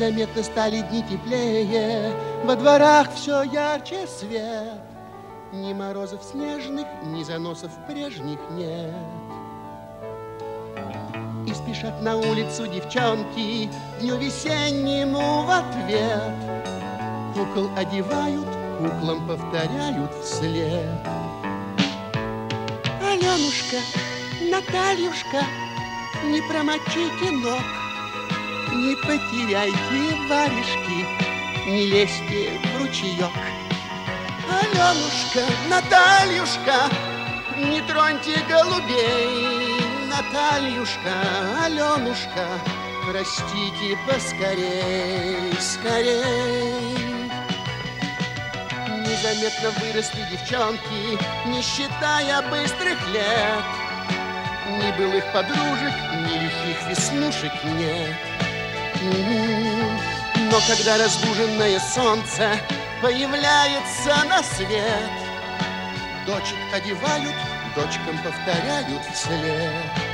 Незаметно стали дни теплее, во дворах все ярче свет. Ни морозов снежных, ни заносов прежних нет. И спешат на улицу девчонки дню весеннему в ответ. Кукол одевают, куклам повторяют вслед. Аленушка, Натальюшка, не промочите ног, не потеряйте варежки, не лезьте в ручеек. Аленушка, Натальюшка, не троньте голубей. Натальюшка, Аленушка, простите поскорей, скорей. Незаметно выросли девчонки, не считая быстрых лет. Ни былых подружек, ни лихих веснушек нет. Но когда разбуженное солнце появляется на свет, дочек одевают, дочкам повторяют вслед.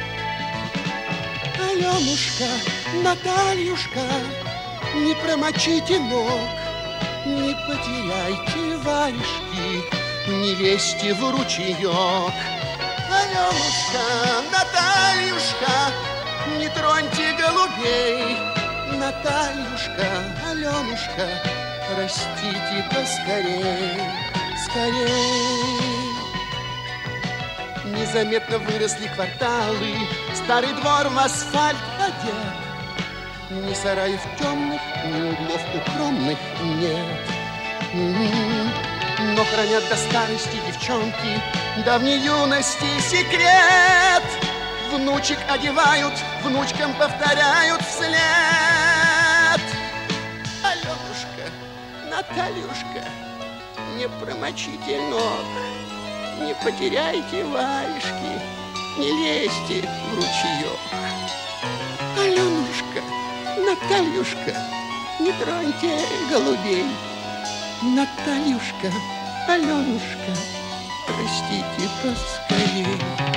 Аленушка, Натальюшка, не промочите ног, не потеряйте варежки, не лезьте в ручеек. Аленушка, Натальюшка, не троньте голубей. Натальюшка, Аленушка, простите поскорей, скорей. Незаметно выросли кварталы, старый двор в асфальт одет. Ни сараев темных, ни углов укромных нет. Но хранят до старости девчонки давней юности секрет. Внучек одевают, внучкам повторяют вслед. Аленушка, Натальюшка, не промочите ног, не потеряйте варежки, не лезьте в ручеек. Аленушка, Натальюшка, не троньте голубей. Натальюшка, Аленушка, простите поскорей.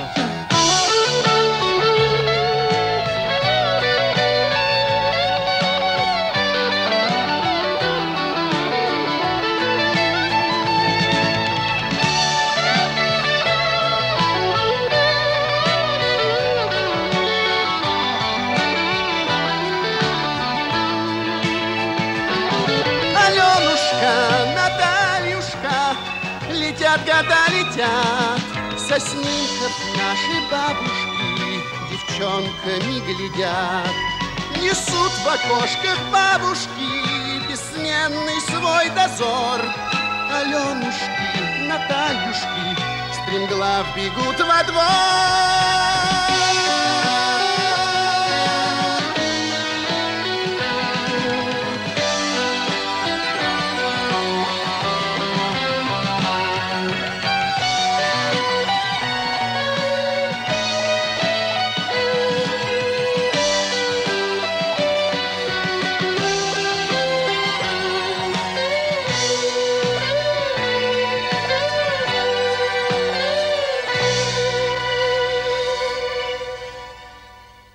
Летят года, летят, со снимков наши бабушки девчонками глядят. Несут в окошках бабушки бессменный свой дозор. Аленушки, Натальюшки стремглав бегут во двор.